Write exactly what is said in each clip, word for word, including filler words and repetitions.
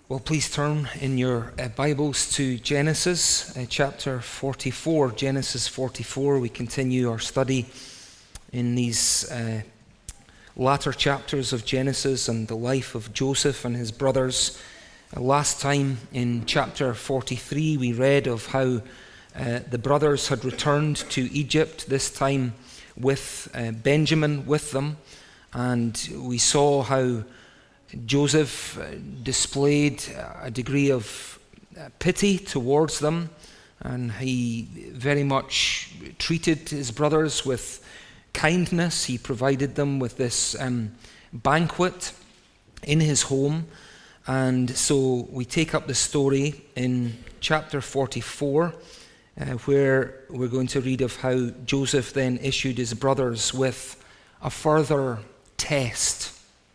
Well, please turn in your uh, Bibles to Genesis uh, chapter forty-four. Genesis forty-four. We continue our study in these uh, latter chapters of Genesis and the life of Joseph and his brothers. Uh, last time in chapter forty-three, we read of how uh, the brothers had returned to Egypt, this time with uh, Benjamin with them, and we saw how Joseph displayed a degree of pity towards them, and he very much treated his brothers with kindness. He provided them with this um, banquet in his home. And so we take up the story in chapter forty-four, uh, where we're going to read of how Joseph then issued his brothers with a further test.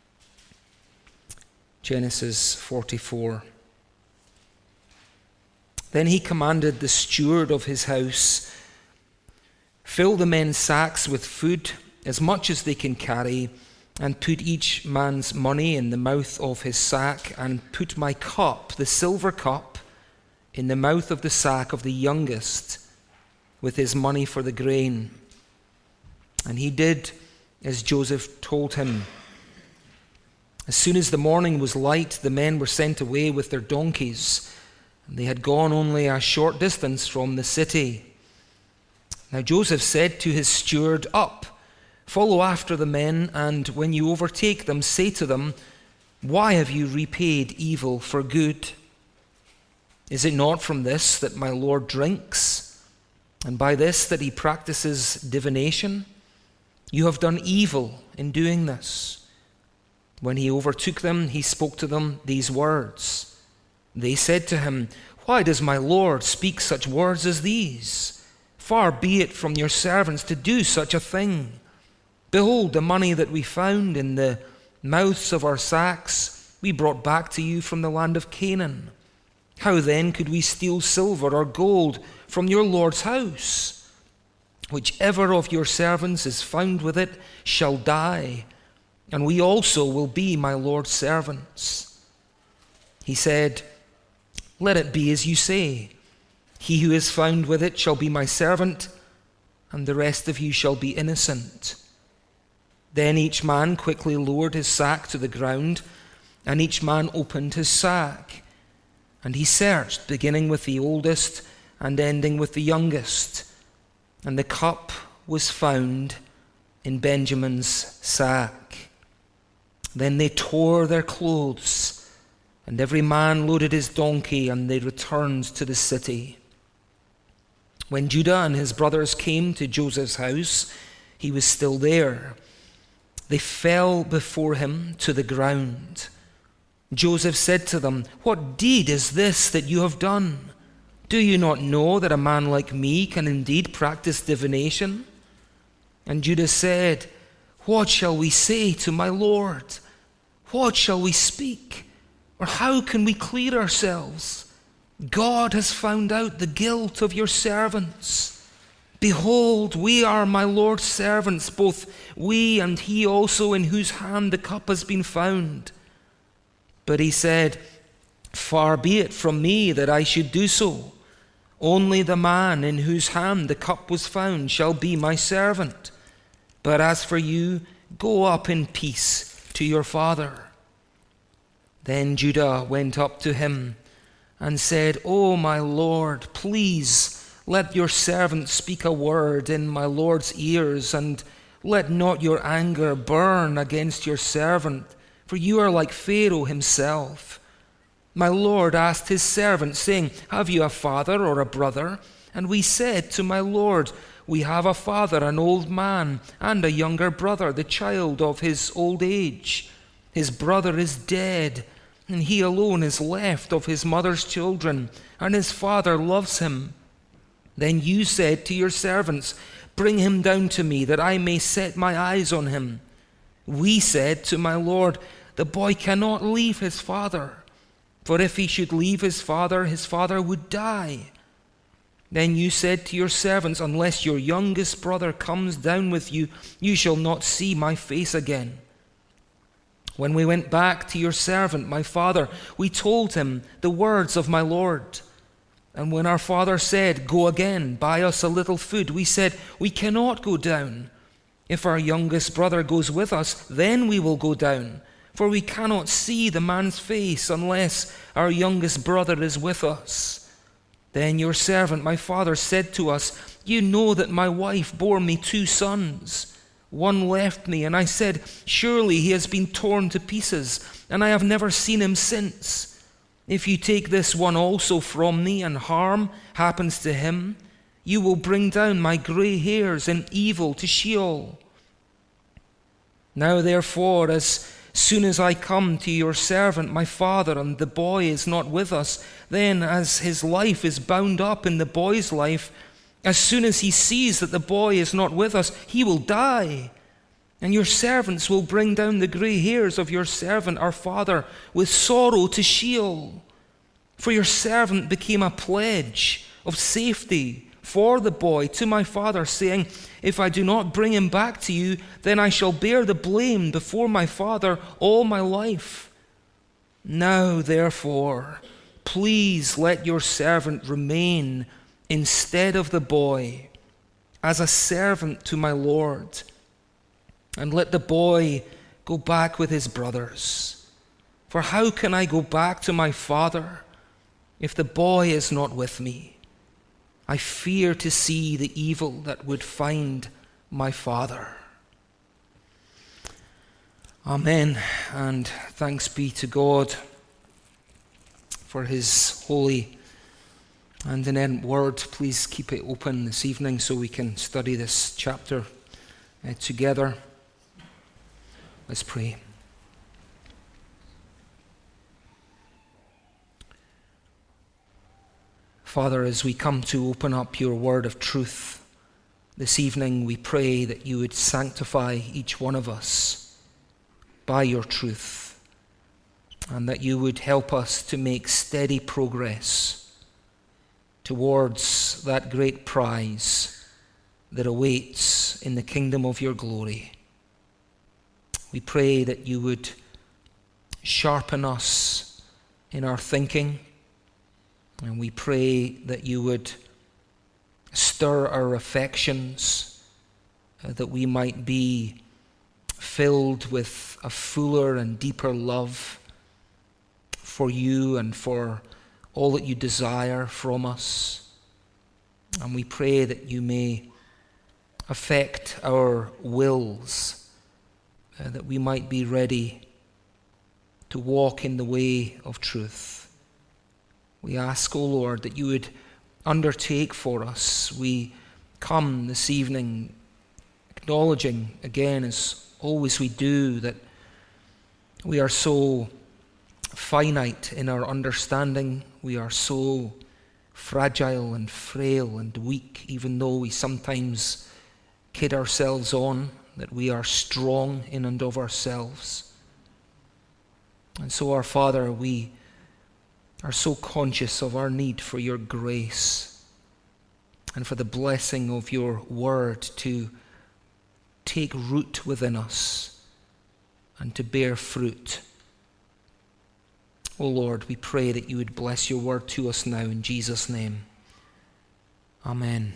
Genesis forty-four. Then he commanded the steward of his house, "Fill the men's sacks with food, as much as they can carry, and put each man's money in the mouth of his sack, and put my cup, the silver cup, in the mouth of the sack of the youngest, with his money for the grain." And he did as Joseph told him. As soon as the morning was light, the men were sent away with their donkeys, and they had gone only a short distance from the city. Now Joseph said to his steward, "Up, follow after the men, and when you overtake them, say to them, 'Why have you repaid evil for good? Is it not from this that my Lord drinks, and by this that he practices divination? You have done evil in doing this.' When he overtook them, he spoke to them these words. They said to him, 'Why does my Lord speak such words as these? Far be it from your servants to do such a thing. Behold, the money that we found in the mouths of our sacks we brought back to you from the land of Canaan. How then could we steal silver or gold from your Lord's house? Whichever of your servants is found with it shall die, and we also will be my Lord's servants.' He said, 'Let it be as you say. He who is found with it shall be my servant, and the rest of you shall be innocent.' Then each man quickly lowered his sack to the ground, and each man opened his sack. And he searched, beginning with the oldest and ending with the youngest. And the cup was found in Benjamin's sack. Then they tore their clothes, and every man loaded his donkey, and they returned to the city. When Judah and his brothers came to Joseph's house, he was still there. They fell before him to the ground. Joseph said to them, 'What deed is this that you have done? Do you not know that a man like me can indeed practice divination?' And Judah said, 'What shall we say to my Lord? What shall we speak? Or how can we clear ourselves? God has found out the guilt of your servants. Behold, we are my Lord's servants, both we and he also in whose hand the cup has been found.' But he said, 'Far be it from me that I should do so. Only the man in whose hand the cup was found shall be my servant. But as for you, go up in peace to your father.' Then Judah went up to him and said, 'O my Lord, please let your servant speak a word in my Lord's ears, and let not your anger burn against your servant, for you are like Pharaoh himself. My Lord asked his servant, saying, Have you a father or a brother? And we said to my Lord, We have a father, an old man, and a younger brother, the child of his old age. His brother is dead, and he alone is left of his mother's children, and his father loves him. Then you said to your servants, Bring him down to me, that I may set my eyes on him. We said to my Lord, The boy cannot leave his father, for if he should leave his father, his father would die. Then you said to your servants, Unless your youngest brother comes down with you, you shall not see my face again. When we went back to your servant, my father, we told him the words of my Lord. And when our father said, 'Go again, buy us a little food,' we said, 'We cannot go down. If our youngest brother goes with us, then we will go down. For we cannot see the man's face unless our youngest brother is with us.' Then your servant, my father, said to us, 'You know that my wife bore me two sons. One left me, and I said, surely he has been torn to pieces, and I have never seen him since. If you take this one also from me, and harm happens to him, you will bring down my gray hairs in evil to Sheol. Now therefore, as soon as I come to your servant, my father, and the boy is not with us, then as his life is bound up in the boy's life, as soon as he sees that the boy is not with us, he will die. And your servants will bring down the gray hairs of your servant, our father, with sorrow to Sheol. For your servant became a pledge of safety for the boy to my father, saying, if I do not bring him back to you, then I shall bear the blame before my father all my life. Now, therefore, please let your servant remain instead of the boy, as a servant to my Lord, and let the boy go back with his brothers. For how can I go back to my father if the boy is not with me? I fear to see the evil that would find my father." Amen, and thanks be to God for his holy and inerrant word. Please keep it open this evening so we can study this chapter uh, together. Let's pray. Father, as we come to open up your word of truth this evening, we pray that you would sanctify each one of us by your truth, and that you would help us to make steady progress towards that great prize that awaits in the kingdom of your glory. We pray that you would sharpen us in our thinking, and we pray that you would stir our affections, uh, that we might be filled with a fuller and deeper love for you and for all that you desire from us. And we pray that you may affect our wills, uh, that we might be ready to walk in the way of truth. We ask, O Lord, that you would undertake for us. We come this evening acknowledging, again, as always we do, that we are so finite in our understanding. We are so fragile and frail and weak, even though we sometimes kid ourselves on that we are strong in and of ourselves. And so, our Father, we are so conscious of our need for your grace and for the blessing of your word to take root within us and to bear fruit. O Lord, we pray that you would bless your word to us now in Jesus' name. Amen.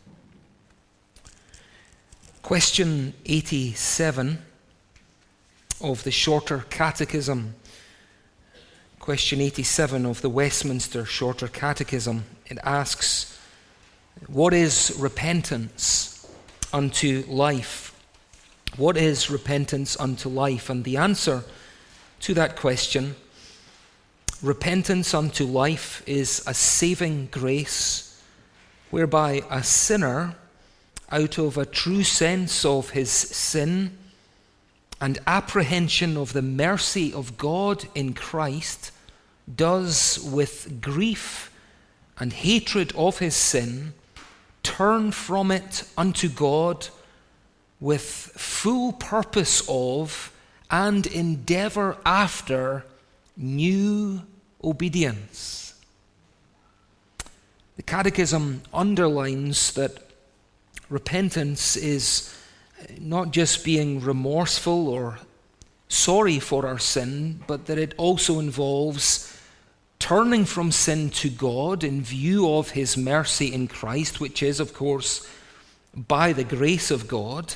Question eighty-seven of the Shorter Catechism. Question eighty-seven of the Westminster Shorter Catechism. It asks, what is repentance unto life? What is repentance unto life? And the answer to that question, repentance unto life, is a saving grace whereby a sinner, out of a true sense of his sin and apprehension of the mercy of God in Christ, does with grief and hatred of his sin turn from it unto God with full purpose of and endeavor after new obedience. The Catechism underlines that repentance is not just being remorseful or sorry for our sin, but that it also involves turning from sin to God in view of his mercy in Christ, which is, of course, by the grace of God.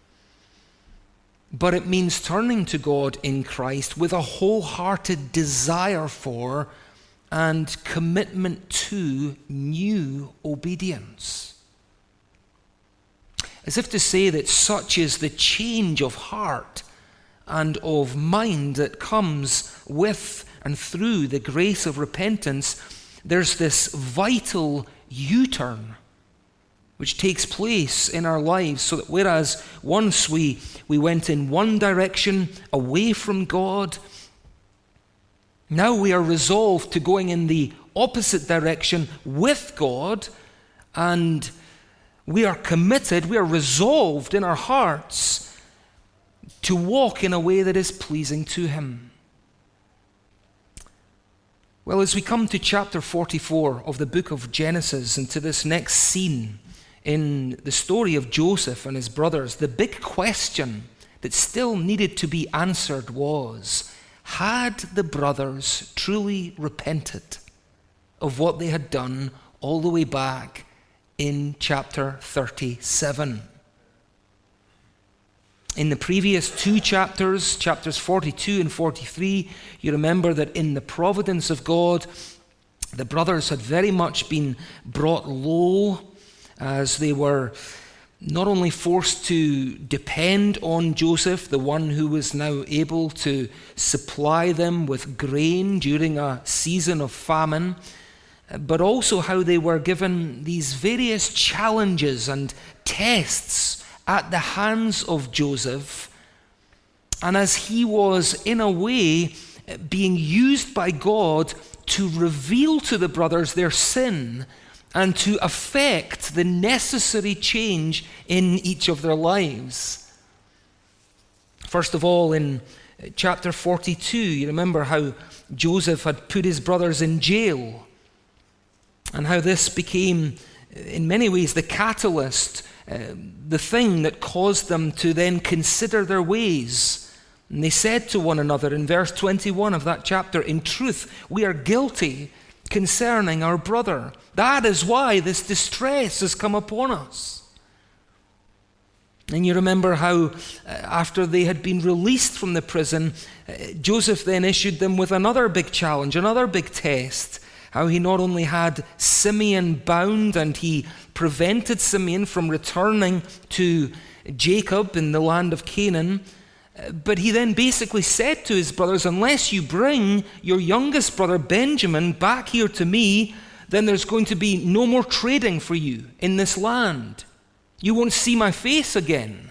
But it means turning to God in Christ with a wholehearted desire for and commitment to new obedience. As if to say that such is the change of heart and of mind that comes with and through the grace of repentance. There's this vital U-turn which takes place in our lives, so that whereas once we, we went in one direction away from God, now we are resolved to going in the opposite direction with God, and we are committed, we are resolved in our hearts to walk in a way that is pleasing to him. Well, as we come to chapter forty-four of the book of Genesis and to this next scene in the story of Joseph and his brothers, the big question that still needed to be answered was, had the brothers truly repented of what they had done all the way back in chapter thirty-seven? In the previous two chapters, chapters forty-two and forty-three, you remember that in the providence of God, the brothers had very much been brought low as they were not only forced to depend on Joseph, the one who was now able to supply them with grain during a season of famine, but also how they were given these various challenges and tests at the hands of Joseph. And as he was, in a way, being used by God to reveal to the brothers their sin and to effect the necessary change in each of their lives. First of all, in chapter forty-two, you remember how Joseph had put his brothers in jail, and how this became, in many ways, the catalyst, uh, the thing that caused them to then consider their ways. And they said to one another in verse twenty-one of that chapter, "In truth, we are guilty concerning our brother. That is why this distress has come upon us." And you remember how uh, after they had been released from the prison, uh, Joseph then issued them with another big challenge, another big test. How he not only had Simeon bound and he prevented Simeon from returning to Jacob in the land of Canaan, but he then basically said to his brothers, unless you bring your youngest brother Benjamin back here to me, then there's going to be no more trading for you in this land. You won't see my face again.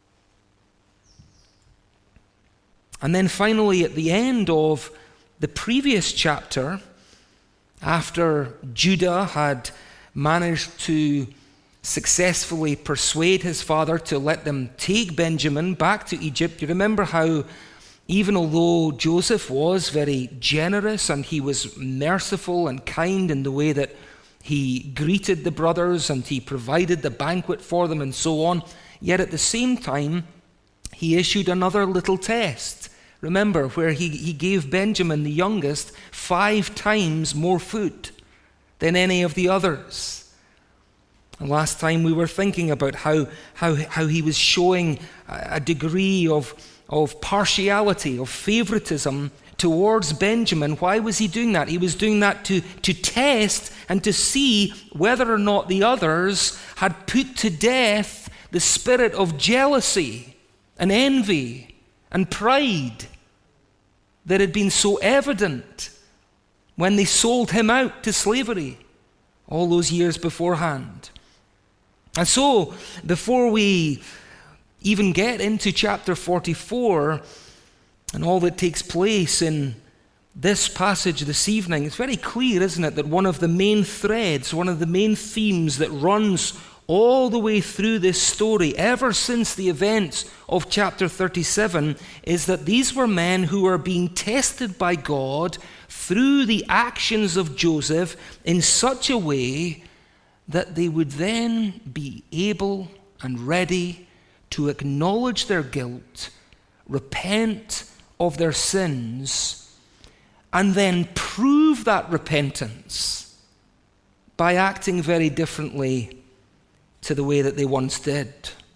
And then finally, at the end of the previous chapter, after Judah had managed to successfully persuade his father to let them take Benjamin back to Egypt, you remember how even although Joseph was very generous and he was merciful and kind in the way that he greeted the brothers and he provided the banquet for them and so on, yet at the same time he issued another little test. Remember, where he, he gave Benjamin, the youngest, five times more food than any of the others. And last time we were thinking about how, how, how he was showing a degree of, of partiality, of favoritism towards Benjamin. Why was he doing that? He was doing that to, to test and to see whether or not the others had put to death the spirit of jealousy and envy and pride that had been so evident when they sold him out to slavery all those years beforehand. And so, before we even get into chapter forty-four and all that takes place in this passage this evening, it's very clear, isn't it, that one of the main threads, one of the main themes that runs all the way through this story, ever since the events of chapter thirty-seven, is that these were men who were being tested by God through the actions of Joseph in such a way that they would then be able and ready to acknowledge their guilt, repent of their sins and then prove that repentance by acting very differently to the way that they once did.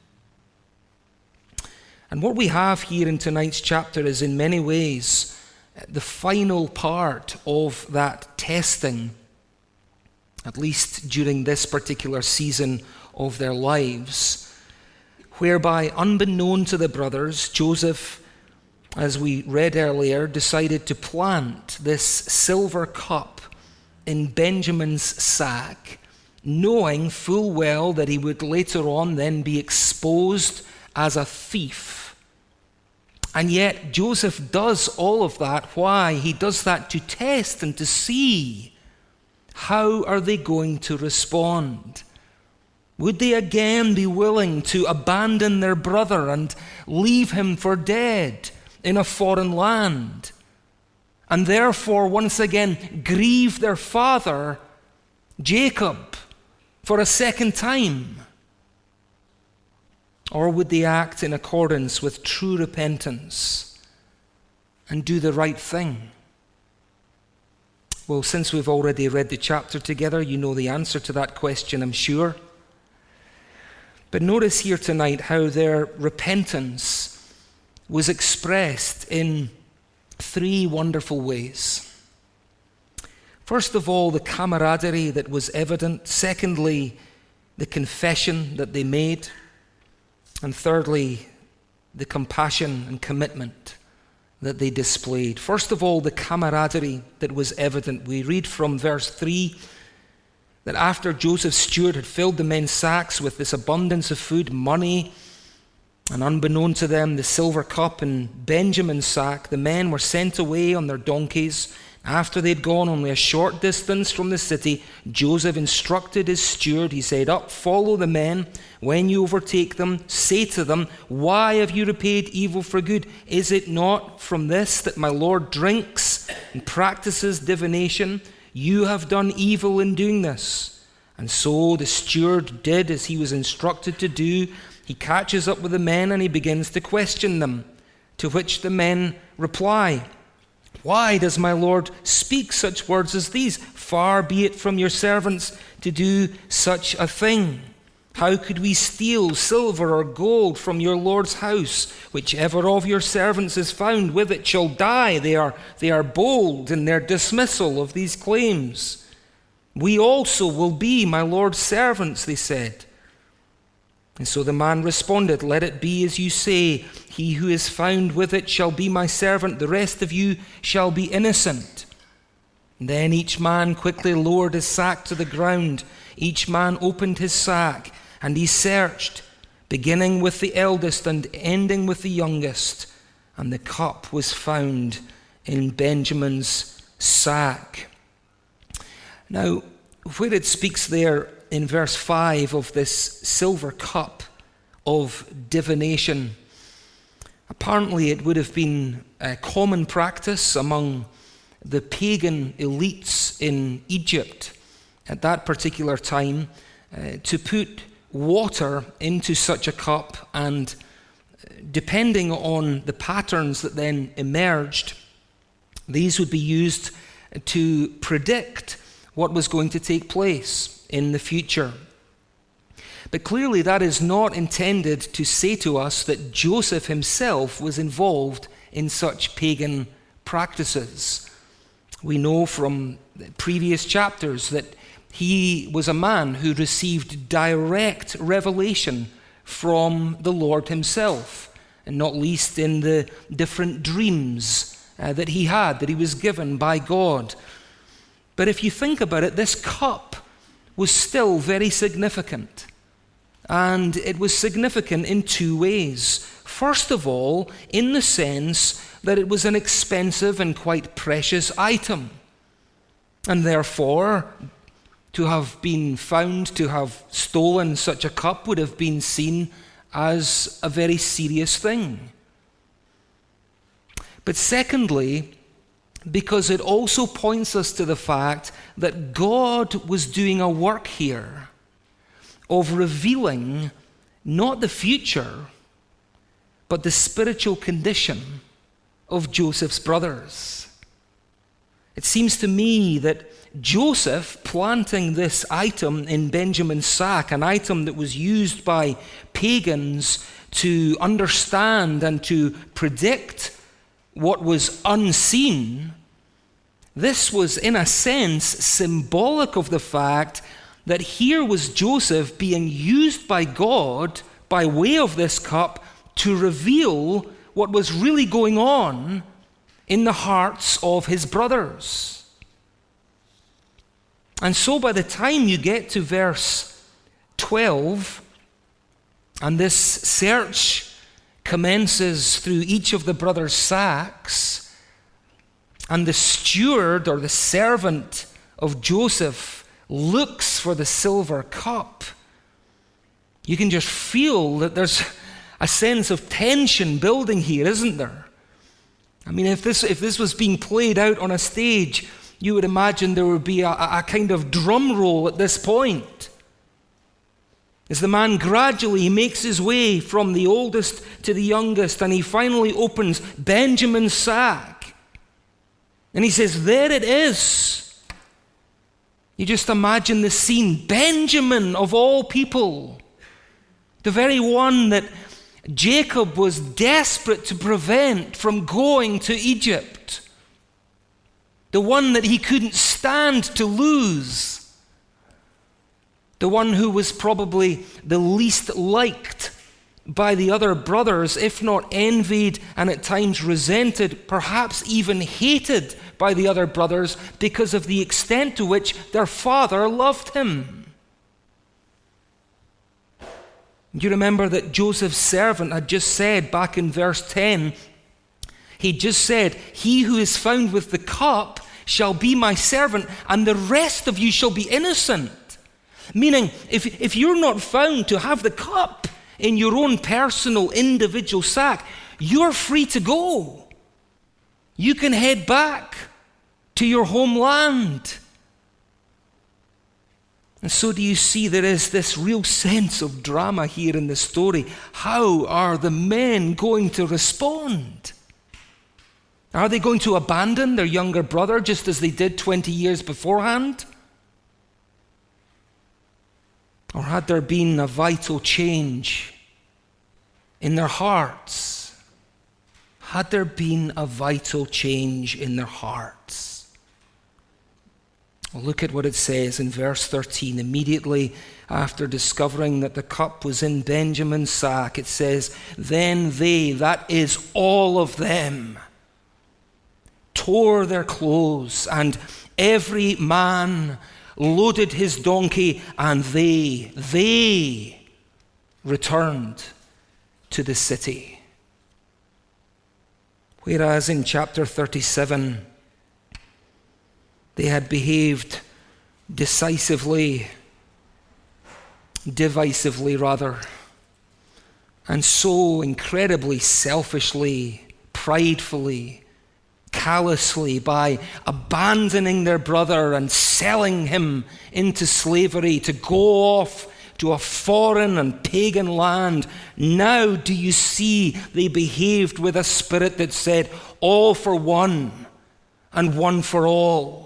And what we have here in tonight's chapter is in many ways the final part of that testing, at least during this particular season of their lives, whereby, unbeknown to the brothers, Joseph, as we read earlier, decided to plant this silver cup in Benjamin's sack, knowing full well that he would later on then be exposed as a thief. And yet Joseph does all of that. Why? He does that to test and to see how are they going to respond. Would they again be willing to abandon their brother and leave him for dead in a foreign land, and therefore once again grieve their father, Jacob, for a second time? Or would they act in accordance with true repentance and do the right thing? Well, since we've already read the chapter together, you know the answer to that question, I'm sure. But notice here tonight how their repentance was expressed in three wonderful ways. First of all, the camaraderie that was evident. Secondly, the confession that they made. And thirdly, the compassion and commitment that they displayed. First of all, the camaraderie that was evident. We read from verse three that after Joseph's steward had filled the men's sacks with this abundance of food, money, and unbeknown to them, the silver cup in Benjamin's sack, the men were sent away on their donkeys. After they'd gone only a short distance from the city, Joseph instructed his steward. He said, "Up, follow the men. When you overtake them, say to them, 'Why have you repaid evil for good? Is it not from this that my Lord drinks and practices divination? You have done evil in doing this.' And so the steward did as he was instructed to do. He catches up with the men and he begins to question them, to which the men reply, 'Why does my Lord speak such words as these? Far be it from your servants to do such a thing. How could we steal silver or gold from your Lord's house? Whichever of your servants is found with it shall die.' They are, they are bold in their dismissal of these claims. 'We also will be my Lord's servants,' they said. And so the man responded, 'Let it be as you say. He who is found with it shall be my servant. The rest of you shall be innocent.' And then each man quickly lowered his sack to the ground. Each man opened his sack, and he searched, beginning with the eldest and ending with the youngest. And the cup was found in Benjamin's sack." Now, where it speaks there in verse five of this silver cup of divination, apparently it would have been a common practice among the pagan elites in Egypt at that particular time uh, to put water into such a cup, and depending on the patterns that then emerged, these would be used to predict what was going to take place in the future. But clearly that is not intended to say to us that Joseph himself was involved in such pagan practices. We know from previous chapters that he was a man who received direct revelation from the Lord himself, and not least in the different dreams uh, that he had, that he was given by God. But if you think about it, this cup was still very significant. And it was significant in two ways. First of all, in the sense that it was an expensive and quite precious item. And therefore, to have been found to have stolen such a cup would have been seen as a very serious thing. But secondly, because it also points us to the fact that God was doing a work here of revealing not the future, but the spiritual condition of Joseph's brothers. It seems to me that Joseph planting this item in Benjamin's sack, an item that was used by pagans to understand and to predict what was unseen, this was in a sense symbolic of the fact that here was Joseph being used by God by way of this cup to reveal what was really going on in the hearts of his brothers. And so by the time you get to verse twelve, and this search commences through each of the brothers' sacks, and the steward or the servant of Joseph looks for the silver cup, you can just feel that there's a sense of tension building here, isn't there? I mean, if this if this was being played out on a stage, you would imagine there would be a, a kind of drum roll at this point. As the man gradually makes his way from the oldest to the youngest, and he finally opens Benjamin's sack. And he says, there it is. You just imagine the scene. Benjamin, of all people, the very one that Jacob was desperate to prevent from going to Egypt. The one that he couldn't stand to lose. The one who was probably the least liked by the other brothers, if not envied and at times resented, perhaps even hated by the other brothers because of the extent to which their father loved him. You remember that Joseph's servant had just said back in verse ten, he just said, he who is found with the cup shall be my servant, and the rest of you shall be innocent. Meaning, if, if you're not found to have the cup in your own personal individual sack, you're free to go. You can head back to your homeland. And so do you see there is this real sense of drama here in the story. How are the men going to respond? Are they going to abandon their younger brother just as they did twenty years beforehand? Or had there been a vital change in their hearts? Had there been a vital change in their hearts? Well, look at what it says in verse thirteen. Immediately after discovering that the cup was in Benjamin's sack, it says, then they, that is all of them, tore their clothes, and every man loaded his donkey, and they, they returned to the city. Whereas in chapter thirty-seven, they had behaved decisively, divisively rather, and so incredibly selfishly, pridefully, callously, by abandoning their brother and selling him into slavery to go off to a foreign and pagan land. Now do you see they behaved with a spirit that said, all for one and one for all.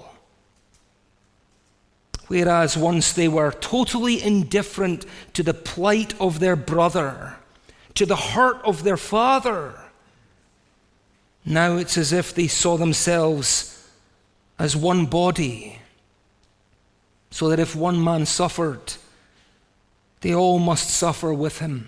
Whereas once they were totally indifferent to the plight of their brother, to the hurt of their father, now it's as if they saw themselves as one body, so that if one man suffered, they all must suffer with him.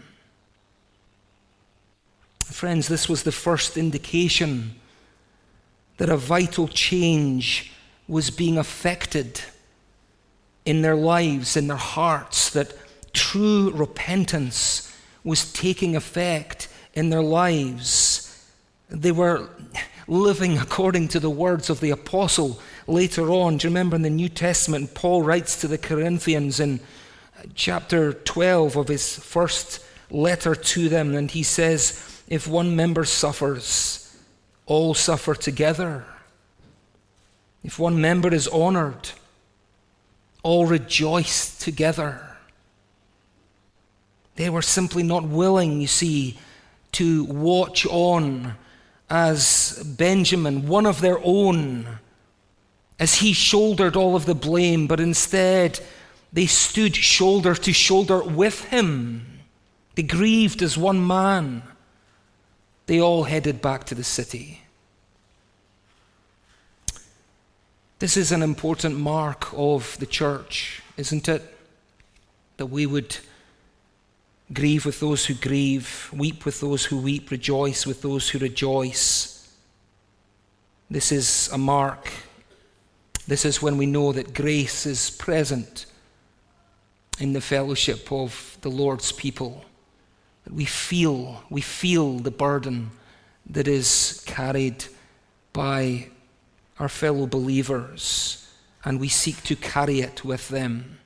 Friends, this was the first indication that a vital change was being affected in their lives, in their hearts, that true repentance was taking effect in their lives. They were living according to the words of the apostle later on. Do you remember in the New Testament, Paul writes to the Corinthians in chapter twelve of his first letter to them, and he says, if one member suffers, all suffer together. If one member is honored, all rejoice together. They were simply not willing, you see, to watch on as Benjamin, one of their own, as he shouldered all of the blame, but instead they stood shoulder to shoulder with him. They grieved as one man. They all headed back to the city. This is an important mark of the church, isn't it? That we would grieve with those who grieve, weep with those who weep, rejoice with those who rejoice. This is a mark. This is when we know that grace is present in the fellowship of the Lord's people. That we feel, we feel the burden that is carried by our fellow believers, and we seek to carry it with them.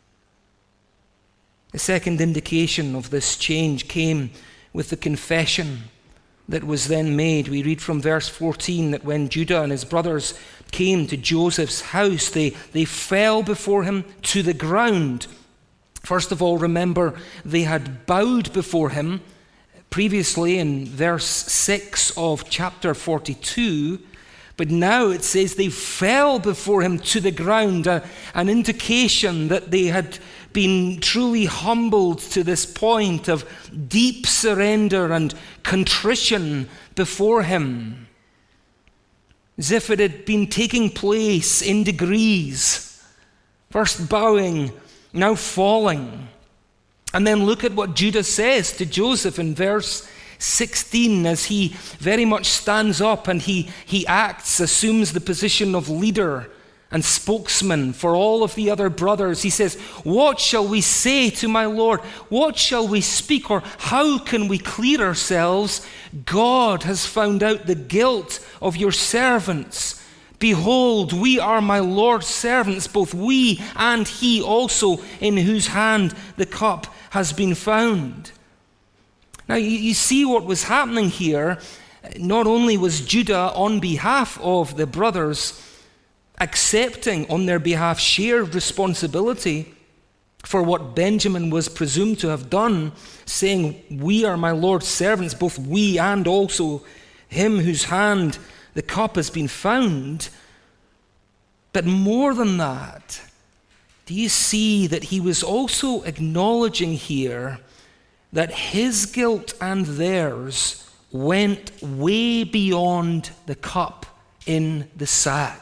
The second indication of this change came with the confession that was then made. We read from verse fourteen that when Judah and his brothers came to Joseph's house, they, they fell before him to the ground. First of all, remember, they had bowed before him previously in verse six of chapter forty-two, but now it says they fell before him to the ground, a, an indication that they had been truly humbled to this point of deep surrender and contrition before him, as if it had been taking place in degrees, first bowing, now falling. And then look at what Judah says to Joseph in verse sixteen, as he very much stands up and he, he acts, assumes the position of leader and spokesman for all of the other brothers. He says, "What shall we say to my Lord? What shall we speak? Or how can we clear ourselves? God has found out the guilt of your servants. Behold, we are my Lord's servants, both we and he also, in whose hand the cup has been found." Now, you, you see what was happening here. Not only was Judah, on behalf of the brothers, accepting on their behalf shared responsibility for what Benjamin was presumed to have done, saying, "We are my Lord's servants, both we and also him whose hand the cup has been found." But more than that, do you see that he was also acknowledging here that his guilt and theirs went way beyond the cup in the sack?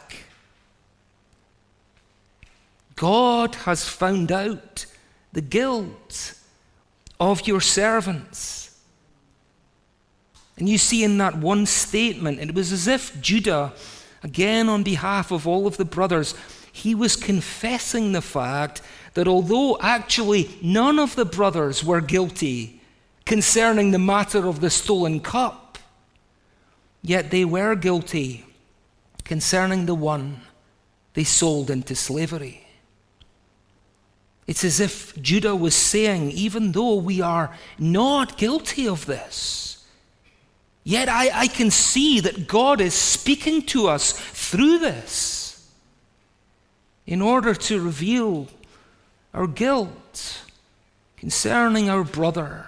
God has found out the guilt of your servants. And you see in that one statement, it was as if Judah, again on behalf of all of the brothers, he was confessing the fact that although actually none of the brothers were guilty concerning the matter of the stolen cup, yet they were guilty concerning the one they sold into slavery. It's as if Judah was saying, even though we are not guilty of this, yet I, I can see that God is speaking to us through this in order to reveal our guilt concerning our brother.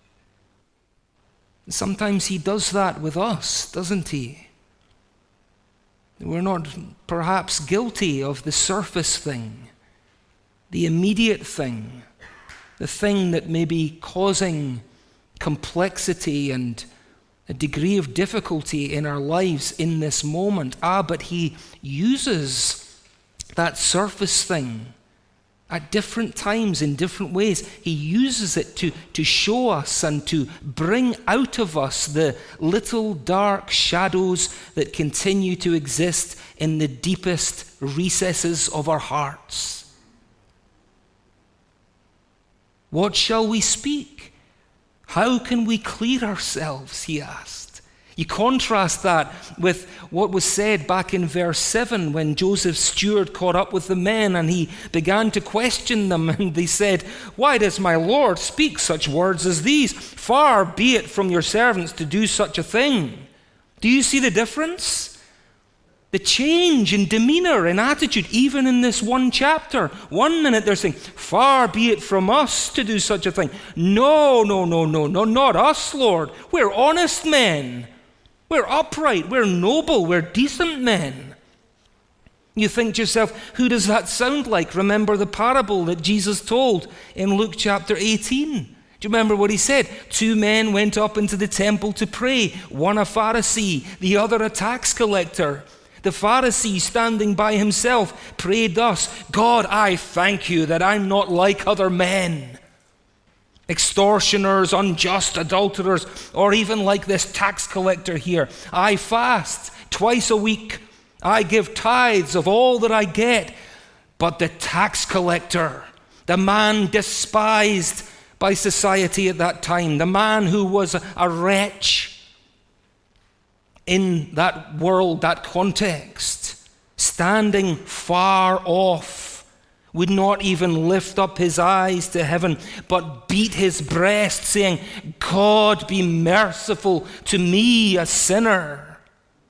And sometimes he does that with us, doesn't he? We're not perhaps guilty of the surface thing, the immediate thing, the thing that may be causing complexity and a degree of difficulty in our lives in this moment. Ah, but he uses that surface thing at different times in different ways. He uses it to, to show us and to bring out of us the little dark shadows that continue to exist in the deepest recesses of our hearts. What shall we speak? How can we clear ourselves, he asked. You contrast that with what was said back in verse seven when Joseph's steward caught up with the men and he began to question them, and they said, "Why does my Lord speak such words as these? Far be it from your servants to do such a thing." Do you see the difference? The change in demeanor and attitude, even in this one chapter. One minute they're saying, far be it from us to do such a thing. No, no, no, no, no, not us, Lord. We're honest men. We're upright. We're noble. We're decent men. You think to yourself, who does that sound like? Remember the parable that Jesus told in Luke chapter eighteen. Do you remember what he said? Two men went up into the temple to pray, one a Pharisee, the other a tax collector. The Pharisee, standing by himself, prayed thus, God, I thank you that I'm not like other men, extortioners, unjust, adulterers, or even like this tax collector here. I fast twice a week. I give tithes of all that I get. But the tax collector, the man despised by society at that time, the man who was a wretch in that world, that context, standing far off, would not even lift up his eyes to heaven, but beat his breast, saying, God, be merciful to me, a sinner.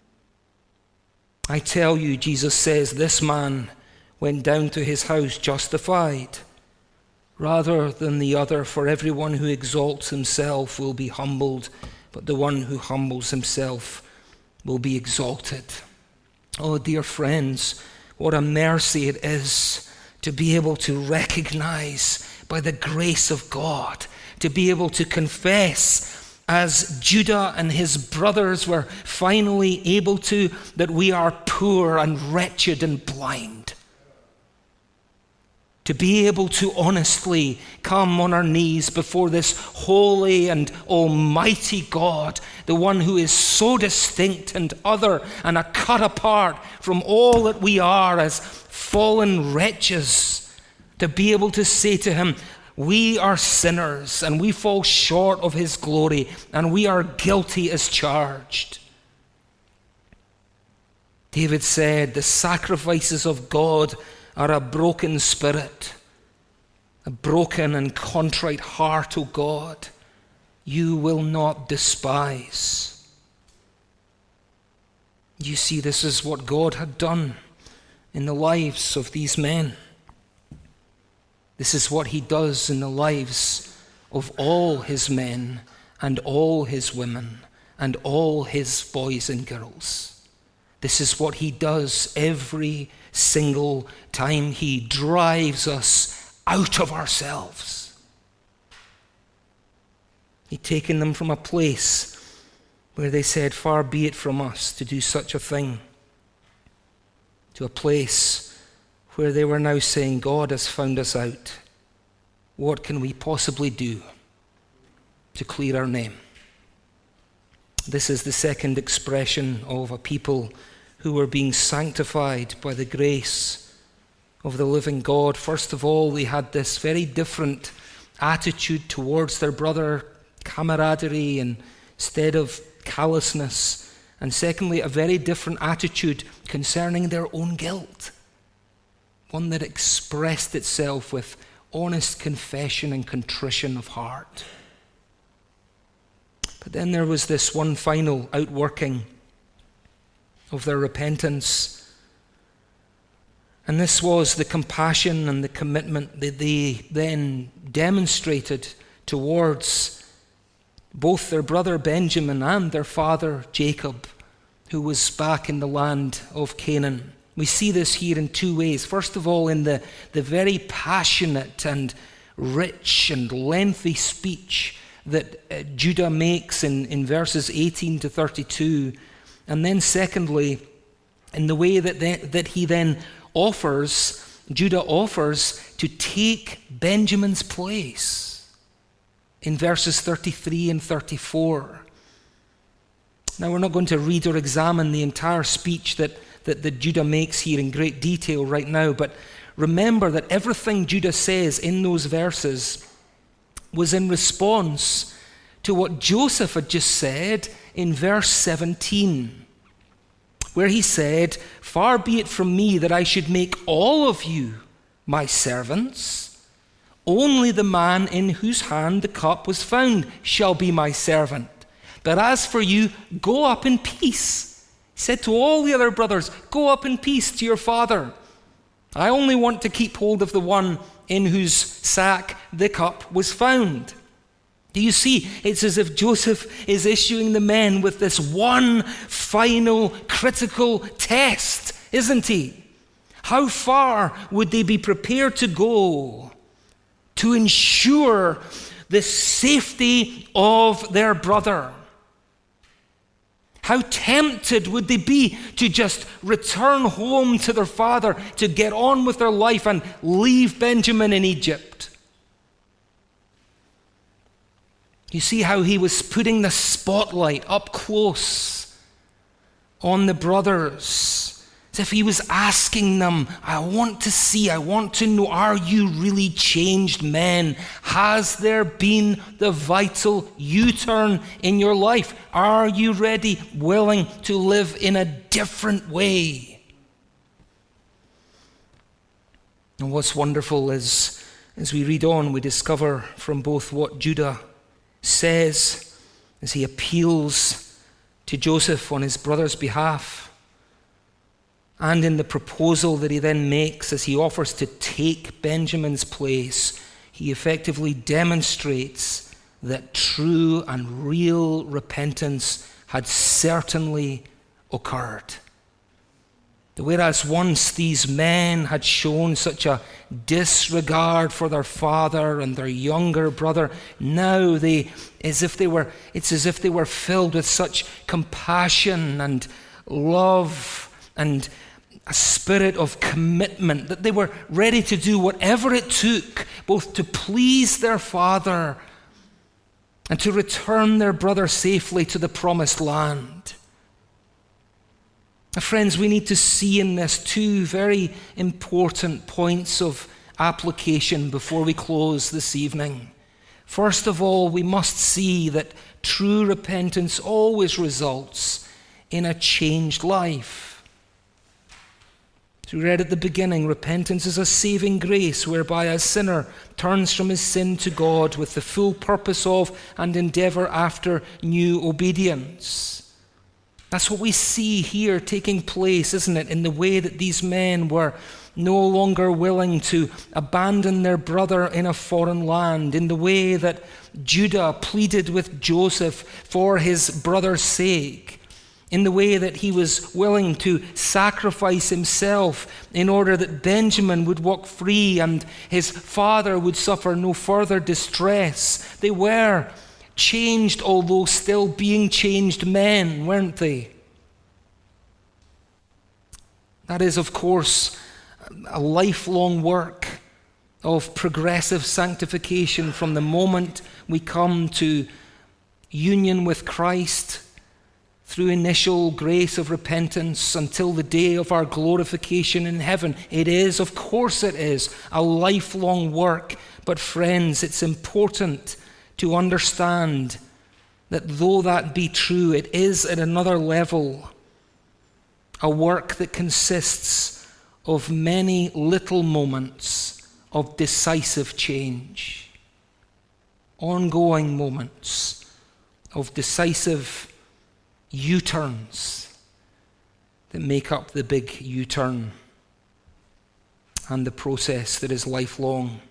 I tell you, Jesus says, this man went down to his house justified, rather than the other, for everyone who exalts himself will be humbled, but the one who humbles himself will be exalted. Oh, dear friends, what a mercy it is to be able to recognize by the grace of God, to be able to confess, as Judah and his brothers were finally able to, that we are poor and wretched and blind. To be able to honestly come on our knees before this holy and almighty God, the one who is so distinct and other and a cut apart from all that we are as fallen wretches, to be able to say to him, we are sinners and we fall short of his glory and we are guilty as charged. David said, the sacrifices of God are a broken spirit, a broken and contrite heart, O God, you will not despise. You see, this is what God had done in the lives of these men. This is what he does in the lives of all his men and all his women and all his boys and girls. This is what he does every single time. He drives us out of ourselves. He'd taken them from a place where they said, far be it from us to do such a thing, to a place where they were now saying, God has found us out. What can we possibly do to clear our name? This is the second expression of a people who were being sanctified by the grace of the living God. First of all, they had this very different attitude towards their brother, camaraderie instead of callousness. And secondly, a very different attitude concerning their own guilt, one that expressed itself with honest confession and contrition of heart. But then there was this one final outworking of their repentance. And this was the compassion and the commitment that they then demonstrated towards both their brother Benjamin and their father Jacob, who was back in the land of Canaan. We see this here in two ways. First of all, in the, the very passionate and rich and lengthy speech that uh, Judah makes in, in verses eighteen to thirty-two. And then secondly, in the way that, they, that he then offers, Judah offers to take Benjamin's place in verses thirty-three and thirty-four. Now, we're not going to read or examine the entire speech that, that, that Judah makes here in great detail right now, but remember that everything Judah says in those verses was in response to what Joseph had just said in verse seventeen, where he said, far be it from me that I should make all of you my servants. Only the man in whose hand the cup was found shall be my servant. But as for you, go up in peace. He said to all the other brothers, "Go up in peace to your father. I only want to keep hold of the one in whose sack the cup was found." Do you see? It's as if Joseph is issuing the men with this one final critical test, isn't he? How far would they be prepared to go to ensure the safety of their brother? How tempted would they be to just return home to their father, to get on with their life and leave Benjamin in Egypt? You see how he was putting the spotlight up close on the brothers, as if he was asking them, I want to see, I want to know, are you really changed men? Has there been the vital U-turn in your life? Are you ready, willing to live in a different way? And what's wonderful is, as we read on, we discover from both what Judah says as he appeals to Joseph on his brother's behalf, and in the proposal that he then makes as he offers to take Benjamin's place, he effectively demonstrates that true and real repentance had certainly occurred. Whereas once these men had shown such a disregard for their father and their younger brother, now they, as if they were, it's as if they were filled with such compassion and love and a spirit of commitment that they were ready to do whatever it took, both to please their father and to return their brother safely to the promised land. Friends, we need to see in this two very important points of application before we close this evening. First of all, we must see that true repentance always results in a changed life. As we read at the beginning, repentance is a saving grace whereby a sinner turns from his sin to God with the full purpose of and endeavor after new obedience. That's what we see here taking place, isn't it? In the way that these men were no longer willing to abandon their brother in a foreign land, in the way that Judah pleaded with Joseph for his brother's sake, in the way that he was willing to sacrifice himself in order that Benjamin would walk free and his father would suffer no further distress. They were changed, although still being changed men, weren't they? That is, of course, a lifelong work of progressive sanctification from the moment we come to union with Christ through initial grace of repentance until the day of our glorification in heaven. It is, of course it is, a lifelong work. But friends, it's important to understand that though that be true, it is at another level a work that consists of many little moments of decisive change, ongoing moments of decisive U-turns that make up the big U-turn and the process that is lifelong.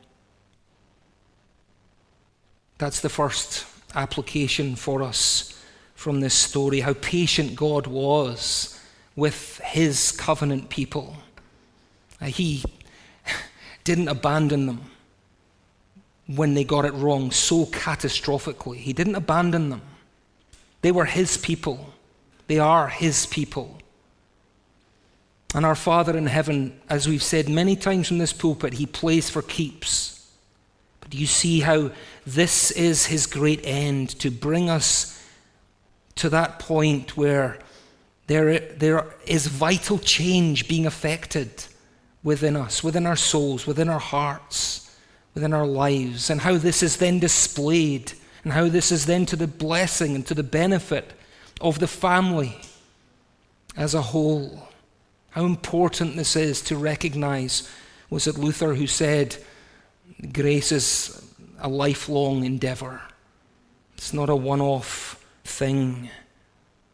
That's the first application for us from this story, how patient God was with his covenant people. He didn't abandon them when they got it wrong so catastrophically. He didn't abandon them. They were his people. They are his people. And our Father in heaven, as we've said many times from this pulpit, he plays for keeps. But you see how this is his great end, to bring us to that point where there, there is vital change being affected within us, within our souls, within our hearts, within our lives, and how this is then displayed, and how this is then to the blessing and to the benefit of the family as a whole. How important this is to recognize. Was it Luther who said, grace is a lifelong endeavor. It's not a one-off thing.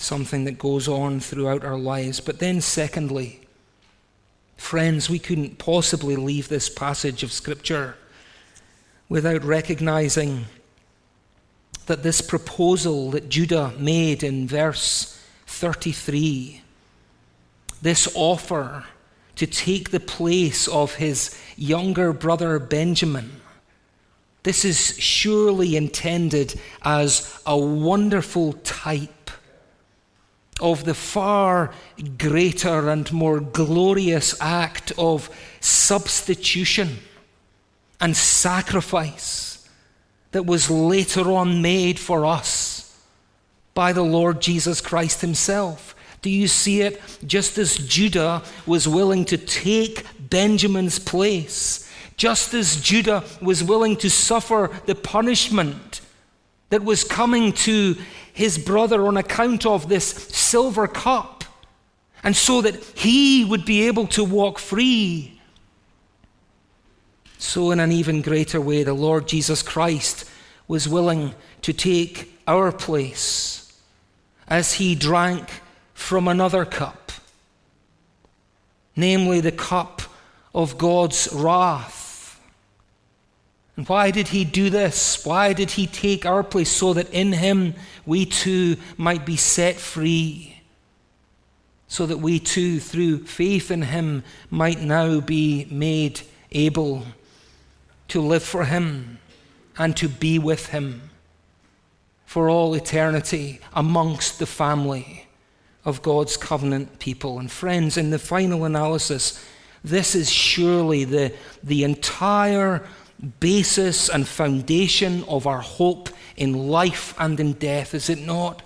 something that goes on throughout our lives. But then secondly, friends, we couldn't possibly leave this passage of Scripture without recognizing that this proposal that Judah made in verse thirty-three, this offer to take the place of his younger brother Benjamin, this is surely intended as a wonderful type of the far greater and more glorious act of substitution and sacrifice that was later on made for us by the Lord Jesus Christ himself. Do you see it? Just as Judah was willing to take Benjamin's place, just as Judah was willing to suffer the punishment that was coming to his brother on account of this silver cup, and so that he would be able to walk free, so in an even greater way, the Lord Jesus Christ was willing to take our place as he drank from another cup, namely the cup of God's wrath. And why did he do this? Why did he take our place? So that in him we too might be set free. So that we too, through faith in him, might now be made able to live for him and to be with him for all eternity amongst the family of God's covenant people. And friends, in the final analysis, this is surely the, the entire basis and foundation of our hope in life and in death, is it not?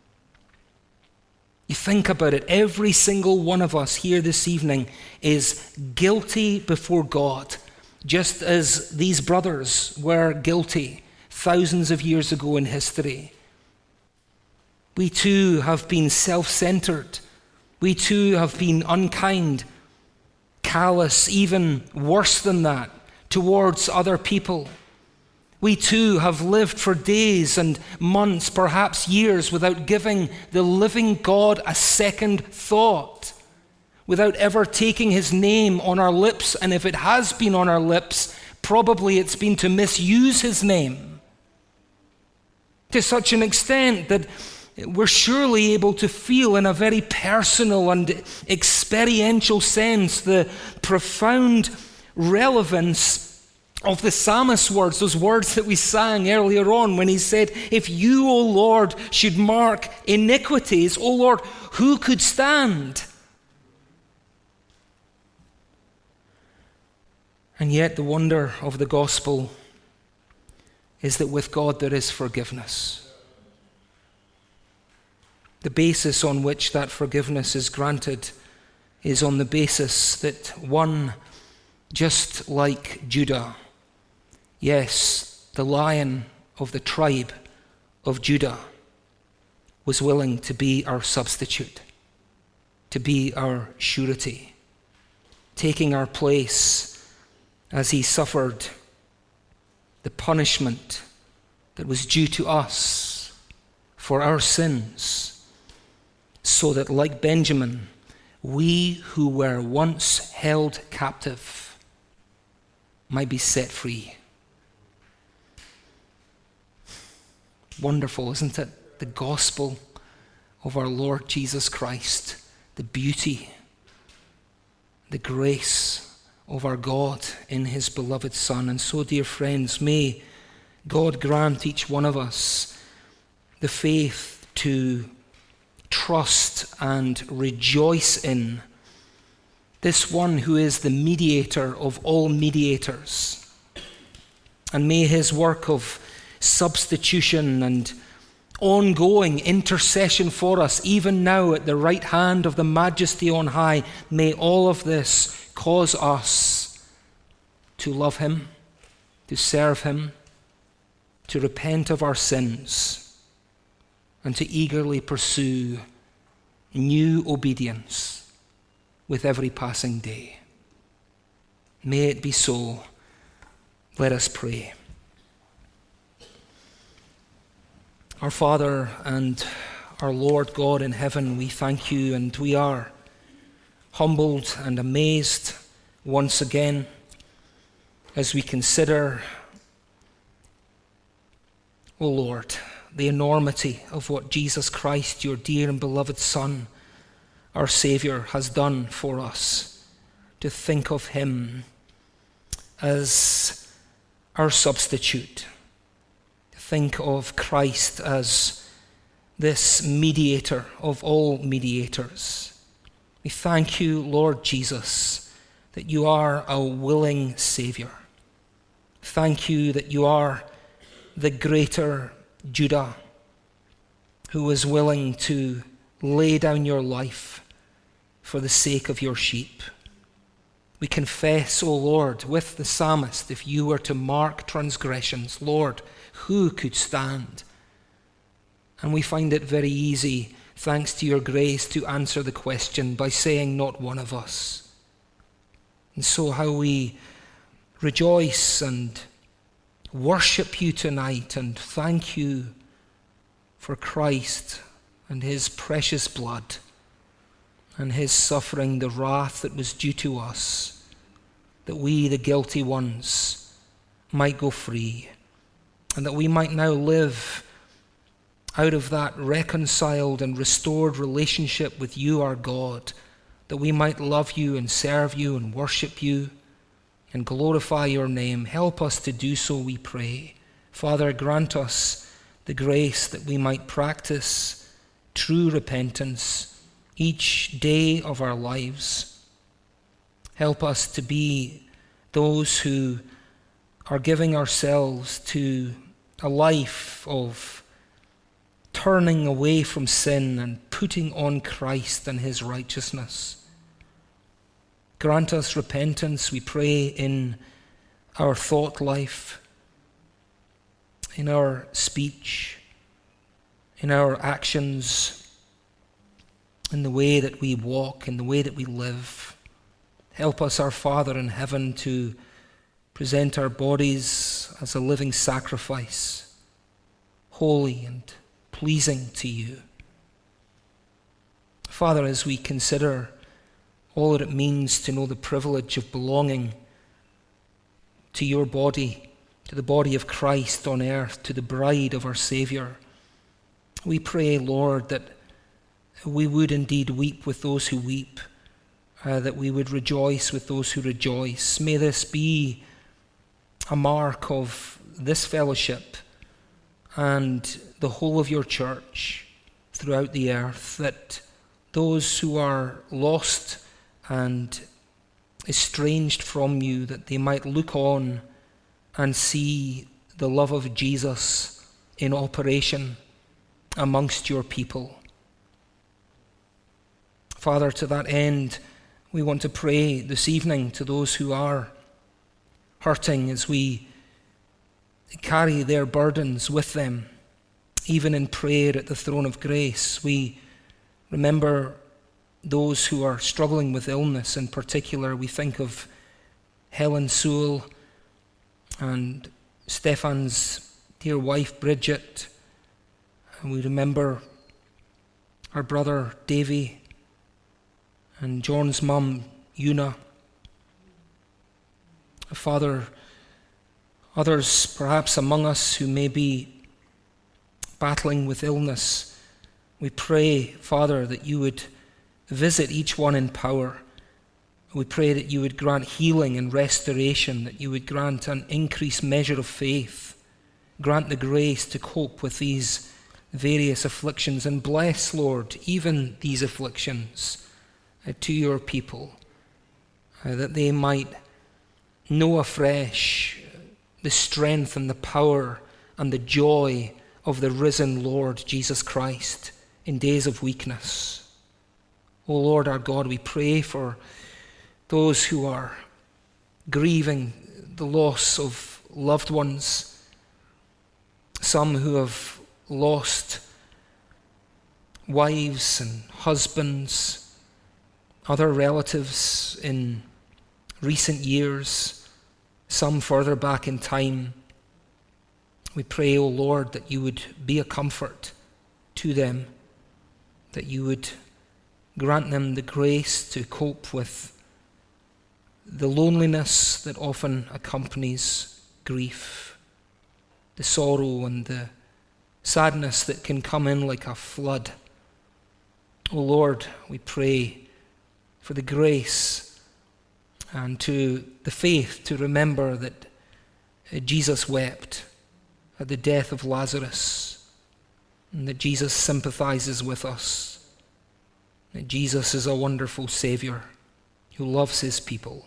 You think about it, every single one of us here this evening is guilty before God, just as these brothers were guilty thousands of years ago in history. We too have been self-centered. We too have been unkind, callous, even worse than that, towards other people. We too have lived for days and months, perhaps years, without giving the living God a second thought, without ever taking his name on our lips, and if it has been on our lips, probably it's been to misuse his name to such an extent that we're surely able to feel in a very personal and experiential sense the profound relevance of the psalmist's words, those words that we sang earlier on when he said, if you, O Lord, should mark iniquities, O Lord, who could stand? And yet the wonder of the gospel is that with God there is forgiveness. The basis on which that forgiveness is granted is on the basis that one, just like Judah, yes, the Lion of the tribe of Judah, was willing to be our substitute, to be our surety, taking our place as he suffered the punishment that was due to us for our sins, so that, like Benjamin, we who were once held captive might be set free. Wonderful, isn't it? The gospel of our Lord Jesus Christ, the beauty, the grace of our God in his beloved Son. And so, dear friends, may God grant each one of us the faith to trust and rejoice in this one who is the mediator of all mediators. And may his work of substitution and ongoing intercession for us, even now at the right hand of the Majesty on high, may all of this cause us to love him, to serve him, to repent of our sins, and to eagerly pursue new obedience with every passing day. May it be so. Let us pray. Our Father and our Lord God in heaven, we thank you, and we are humbled and amazed once again as we consider, O Lord, the enormity of what Jesus Christ, your dear and beloved Son, our Saviour, has done for us. To think of him as our substitute. To think of Christ as this mediator of all mediators. We thank you, Lord Jesus, that you are a willing Saviour. Thank you that you are the greater Judah, who was willing to lay down your life for the sake of your sheep. We confess, O Lord, with the psalmist, if you were to mark transgressions, Lord, who could stand? And we find it very easy, thanks to your grace, to answer the question by saying, not one of us. And so how we rejoice and worship you tonight and thank you for Christ and his precious blood and his suffering the wrath that was due to us, that we, the guilty ones, might go free, and that we might now live out of that reconciled and restored relationship with you, our God, that we might love you and serve you and worship you and glorify your name. Help us to do so, we pray. Father, grant us the grace that we might practice true repentance each day of our lives. Help us to be those who are giving ourselves to a life of turning away from sin and putting on Christ and his righteousness. Grant us repentance, we pray, in our thought life, in our speech, in our actions, in the way that we walk, in the way that we live. Help us, our Father in heaven, to present our bodies as a living sacrifice, holy and pleasing to you. Father, as we consider all that it means to know the privilege of belonging to your body, to the body of Christ on earth, to the bride of our Saviour, we pray, Lord, that we would indeed weep with those who weep, uh, that we would rejoice with those who rejoice. May this be a mark of this fellowship and the whole of your church throughout the earth, that those who are lost and estranged from you, that they might look on and see the love of Jesus in operation amongst your people. Father, to that end, we want to pray this evening to those who are hurting as we carry their burdens with them, even in prayer at the throne of grace. We remember those who are struggling with illness. In particular, we think of Helen Sewell and Stefan's dear wife, Bridget. And we remember our brother, Davy, and John's mum, Una. Father, others perhaps among us who may be battling with illness, we pray, Father, that you would visit each one in power. We pray that you would grant healing and restoration, that you would grant an increased measure of faith, grant the grace to cope with these various afflictions, and bless, Lord, even these afflictions uh, to your people, uh, that they might know afresh the strength and the power and the joy of the risen Lord Jesus Christ in days of weakness. O Lord our God, we pray for those who are grieving the loss of loved ones, some who have lost wives and husbands, other relatives in recent years, some further back in time. We pray, O Lord, that you would be a comfort to them, that you would grant them the grace to cope with the loneliness that often accompanies grief, the sorrow and the sadness that can come in like a flood. O Lord, we pray for the grace and to the faith to remember that Jesus wept at the death of Lazarus, and that Jesus sympathizes with us, that Jesus is a wonderful Savior who loves his people.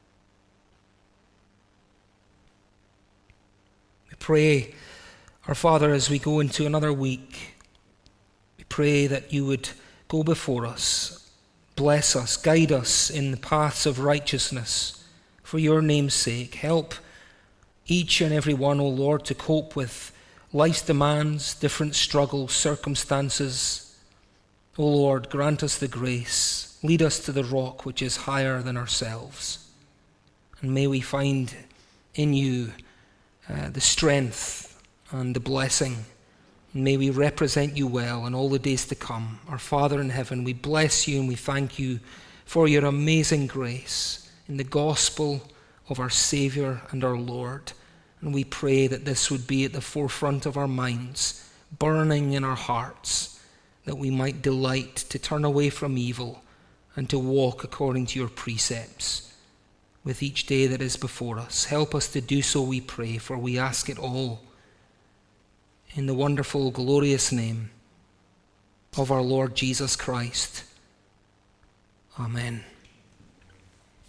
We pray, our Father, as we go into another week, we pray that you would go before us, bless us, guide us in the paths of righteousness for your name's sake. Help each and every one, O Lord, to cope with life's demands, different struggles, circumstances. O Lord, grant us the grace. Lead us to the rock which is higher than ourselves. And may we find in you uh, the strength and the blessing. And may we represent you well in all the days to come. Our Father in heaven, we bless you and we thank you for your amazing grace in the gospel of our Savior and our Lord. And we pray that this would be at the forefront of our minds, burning in our hearts, that we might delight to turn away from evil and to walk according to your precepts with each day that is before us. Help us to do so, we pray, for we ask it all in the wonderful, glorious name of our Lord Jesus Christ. Amen.